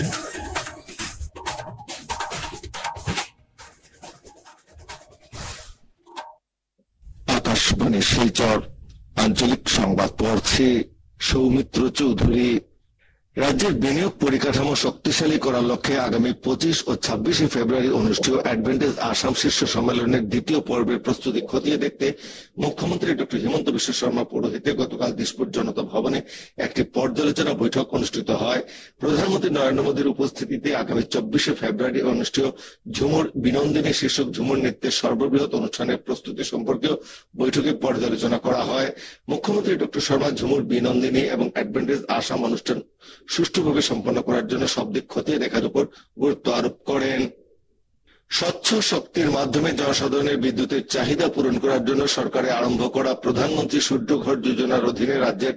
আকাশবাণী শিলচর আঞ্চলিক সংবাদ পড়ছে সৌমিত্র চৌধুরী। রাজ্যের বিনিয়োগ পরিকাঠামো শক্তিশালী করার লক্ষ্যে আগামী 25 ও 26 ফেব্রুয়ারি অনুষ্ঠেয় অ্যাডভান্টেজ আসাম শীর্ষ সম্মেলনের দ্বিতীয় পর্বের প্রস্তুতি খতিয়ে দেখতে মুখ্যমন্ত্রী ডক্টর হিমন্ত বিশ্ব শর্মা পৌরোহিত্যে গতকাল দিসপুর জনতা ভবনে একটি পর্যালোচনা বৈঠক অনুষ্ঠিত হয়। প্রধানমন্ত্রী নরেন্দ্র মোদীর উপস্থিতিতে আগামী 24 ফেব্রুয়ারি অনুষ্ঠেয় ঝুমুর বিনন্দিনী শীর্ষক ঝুমুর নৃত্যের সর্ববৃহৎ অনুষ্ঠানের প্রস্তুতি সম্পর্কেও বৈঠকে পর্যালোচনা করা হয়। মুখ্যমন্ত্রী ডক্টর শর্মা ঝুমুর বিনন্দিনী এবং অ্যাডভান্টেজ আসাম অনুষ্ঠান সুষ্ঠুভাবে সম্পন্ন করার জন্য সব দিক খতিয়ে দেখার উপর গুরুত্ব আরোপ করেন। স্বচ্ছ শক্তির মাধ্যমে জনসাধারণের বিদ্যুতের চাহিদা পূরণ করার জন্য সরকারে আরম্ভ করা প্রধানমন্ত্রী সূর্যঘর যোজনার অধীনে রাজ্যের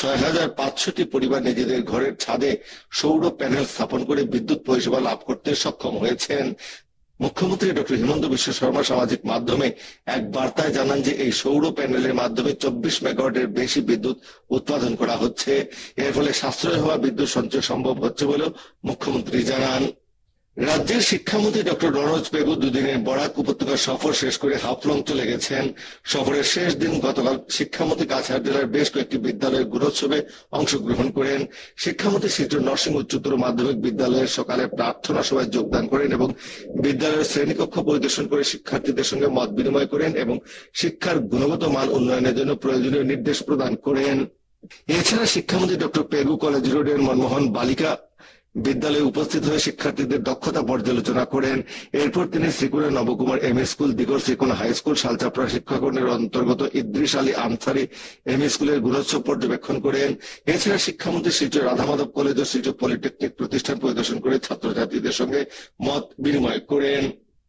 6500টি পরিবার নিজেদের ঘরের ছাদে সৌর প্যানেল স্থাপন করে বিদ্যুৎ পরিষেবা লাভ করতে সক্ষম হয়েছেন। মুখ্যমন্ত্রী ডক্টর হিমন্ত বিশ্ব শর্মা সামাজিক মাধ্যমে এক বার্তায় জানান যে এই সৌর প্যানেলের মাধ্যমে 24 মেগাওয়াটের বেশি বিদ্যুৎ উৎপাদন করা হচ্ছে। এর ফলে সাশ্রয় হওয়া বিদ্যুৎ সঞ্চয় সম্ভব হচ্ছে বলেও মুখ্যমন্ত্রী জানান। রাজ্যের শিক্ষামন্ত্রী ডক্টর রনোজ পেগু দুদিনের বরাক উপত্যকা সফর শেষ করে হাফলং চলে গেছেন। সফরের শেষ দিন গতকাল শিক্ষামন্ত্রী কাছাড় জেলার বেশ কয়েকটি বিদ্যালয়ের গুণোৎসবে অংশগ্রহণ করেন। শিক্ষামন্ত্রী শিলচর নরসিংহ উচ্চতর মাধ্যমিক বিদ্যালয়ের সকালে প্রার্থনা সভায় যোগদান করেন এবং বিদ্যালয়ের শ্রেণীকক্ষ পরিদর্শন করে শিক্ষার্থীদের সঙ্গে মত বিনিময় করেন এবং শিক্ষার গুণগত মান উন্নয়নের জন্য প্রয়োজনীয় নির্দেশ প্রদান করেন। এছাড়া শিক্ষামন্ত্রী ডক্টর পেগু কলেজ রোডের মনমোহন বালিকা বিদ্যালয়ে উপস্থিত হয়ে শিক্ষার্থীদের দক্ষতা পর্যালোচনা করেন। এরপর তিনি Srikura Nabakumar M A school, Digar Srikona high school, Salchapra শিক্ষাগণের অন্তর্গত ইদ্রিস আলী আনসারি এম এ স্কুলের গুণোৎসব পর্যবেক্ষণ করেন। এছাড়া শিক্ষামন্ত্রী শিলচর রাধামাধব কলেজ ও শিলচর পলিটেকনিক প্রতিষ্ঠান পরিদর্শন করে ছাত্রছাত্রীদের সঙ্গে মত বিনিময় করেন।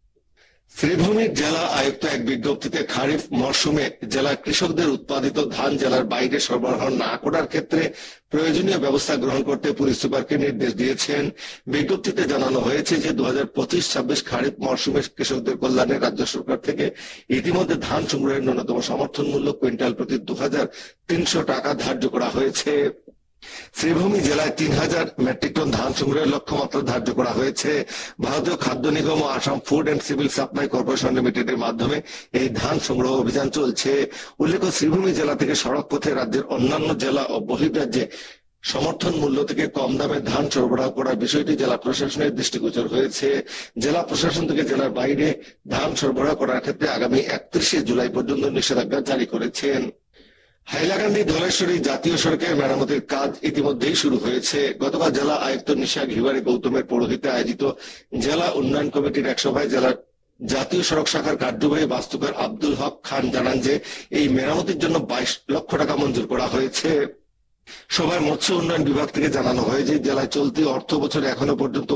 শ্রীভূমির জেলা আয়ুক্ত এক বিজ্ঞপ্তিতে খারিফ মরশুমে জেলার কৃষকদের উৎপাদিত ধান জেলার বাইরে সরবরাহ না করার ক্ষেত্রে প্রয়োজনীয় ব্যবস্থা গ্রহণ করতে পুলিশ সুপারকে নির্দেশ দিয়েছেন। বিজ্ঞপ্তিতে জানানো হয়েছে যে 2025-26 খারিফ মরশুমে কৃষকদের কল্যাণে রাজ্য সরকার থেকে ইতিমধ্যে ধান সংগ্রহের ন্যূনতম সমর্থন মূল্য কুইন্টাল প্রতি 2300 টাকা ধার্য করা হয়েছে। শ্রীভূমি জেলায় 3000 মেট্রিক টন ধান সংগ্রহের লক্ষ্যমাত্রা ধার্য করা হয়েছে। ভারতীয় খাদ্য নিগম ও Assam food and civil supply corporation লিমিটেডের মাধ্যমে এই ধান সংগ্রহ অভিযান চলছে। উল্লেখ্য, শ্রীভূমি জেলা থেকে সড়ক পথে রাজ্যের অন্যান্য জেলা ও বহির্রাজ্যে সমর্থন মূল্য থেকে কম দামে ধান সরবরাহ করার বিষয়টি জেলা প্রশাসনের দৃষ্টিগোচর হয়েছে। জেলা প্রশাসন থেকে জেলার বাইরে ধান সরবরাহ করার ক্ষেত্রে আগামী 31 জুলাই পর্যন্ত নিষেধাজ্ঞা জারি করেছেন। হাইলাকান্দি ধলেশ্বরী জাতীয় সড়কের মেরামতের কাজ ইতিমধ্যেই শুরু হয়েছে। গতকাল জেলা আয়ুক্ত নিশা ঘিওয়ারি গৌতমের পৌরোহিত্যে আয়োজিত জেলা উন্নয়ন কমিটির এক সভায় জেলার জাতীয় সড়ক শাখার কার্যবাহী বাস্তুকার আব্দুল হক খান জানান যে এই মেরামতির জন্য 22 লক্ষ টাকা মঞ্জুর করা হয়েছে। সভায় মৎস্য উন্নয়ন বিভাগ থেকে জানানো হয় যে জেলায় চলতি অর্থ বছরে এখনো পর্যন্ত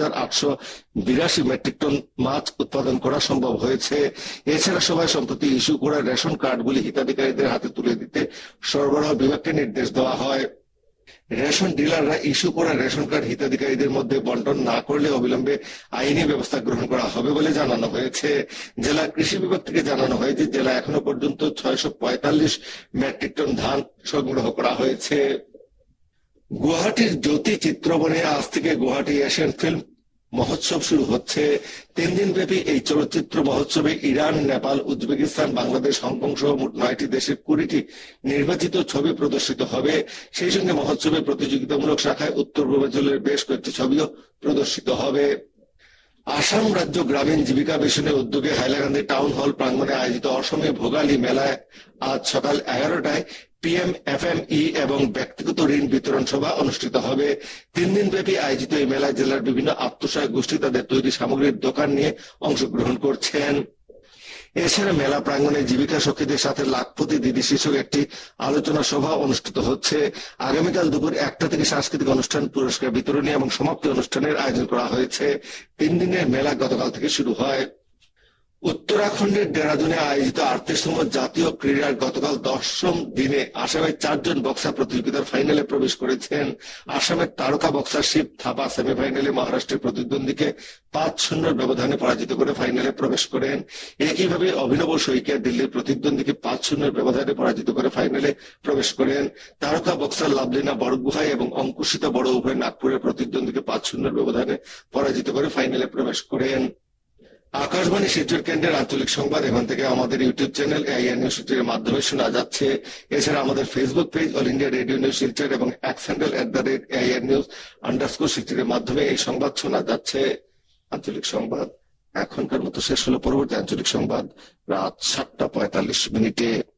19,882 মেট্রিক টন মাছ উৎপাদন করা সম্ভব হয়েছে। এছাড়া সভায় সম্প্রতি ইস্যু করা রেশন কার্ডগুলি হিতাধিকারীদের হাতে তুলে দিতে সরবরাহ বিভাগকে নির্দেশ দেওয়া হয়। রেশন ডিলাররা ইস্যু করা রেশন কার্ড হিতাধিকারীদের মধ্যে বন্টন না করলে অবিলম্বে আইনি ব্যবস্থা গ্রহণ করা হবে বলে জানানো হয়েছে। জেলা কৃষি বিভাগ থেকে জানানো হয় যে জেলা এখনো পর্যন্ত 645 মেট্রিক টন ধান সংগ্রহ করা হয়েছে। গুয়াহাটির জ্যোতি চিত্রবনে আজ থেকে গুয়াহাটি এশিয়ান ফিল্ম মহোৎসব শুরু হচ্ছে। 3 দিন ব্যাপী এই চলচ্চিত্র মহোৎসবে Iran, Nepal, Uzbekistan, Bangladesh, Hong Kong সহ মোট 9টি দেশের 20টি নির্বাচিত ছবি প্রদর্শিত হবে। সেই সঙ্গে মহোৎসবে প্রতিযোগিতামূলক শাখায় উত্তর পূর্বাঞ্চলের বেশ কয়েকটি ছবিও প্রদর্শিত হবে। আসাম রাজ্য গ্রামীণ জীবিকা মিশনের উদ্যোগে হাইলাকান্দি টাউন হল প্রাঙ্গণে আয়োজিত অসমে ভোগালী মেলায় আজ সকাল 11টায় PMFME এবং ব্যক্তিগত ঋণ বিতরণ সভা অনুষ্ঠিত হবে। 3 দিন ব্যাপী আয়োজিত এই মেলায় জেলার বিভিন্ন আত্মসহায়ক গোষ্ঠী তাদের তৈরি সামগ্রীর দোকান নিয়ে অংশগ্রহণ করছেন। এছাড়া মেলা প্রাঙ্গণে জীবিকা সখীদের সাথে লাখপতি দিদি শীর্ষক একটি আলোচনা সভা অনুষ্ঠিত হচ্ছে। আগামীকাল দুপুর 1টা থেকে সাংস্কৃতিক অনুষ্ঠান, পুরস্কার বিতরণী এবং সমাপ্তি অনুষ্ঠানের আয়োজন করা হয়েছে। 3 দিনের মেলা গতকাল থেকে শুরু হয়। উত্তরাখণ্ডের দেরাদুনে আয়োজিত 38তম জাতীয় ক্রীড়ার গতকাল 10ম দিনে আসামের 4 জন বক্সার প্রতিযোগিতার ফাইনালে প্রবেশ করেছেন। আসামের তারকা বক্সার শিব থাপা সেমিফাইনালে মহারাষ্ট্রের প্রতিদ্বন্দ্বীকে 5-0 ব্যবধানে পরাজিত করে ফাইনালে প্রবেশ করেন। একইভাবে অভিনব শইকিয়া দিল্লির প্রতিদ্বন্দ্বীকে 5-0 ব্যবধানে পরাজিত করে ফাইনালে প্রবেশ করেন। তারকা বক্সার লাভলিনা বড়গুহাই এবং অঙ্কুশিতা বড় উভয় নাগপুরের প্রতিদ্বন্দ্বীকে 5-0 ব্যবধানে পরাজিত করে ফাইনালে প্রবেশ করেন। আকাশবাণী শিলচর কেন্দ্রের আঞ্চলিক সংবাদ এখন থেকে আমাদের ইউটিউব চ্যানেল এআইআর নিউজ শিলচরের মাধ্যমে শোনা যাচ্ছে। এছাড়া আমাদের Facebook page All India radio news Silchar এবং এক্স হ্যান্ডেল @AIR নিউজ শিলচরের মাধ্যমে এই সংবাদ শোনা যাচ্ছে। আঞ্চলিক সংবাদ এখনকার মতো শেষ হলো। পরবর্তী আঞ্চলিক সংবাদ রাত 7:45 মিনিটে।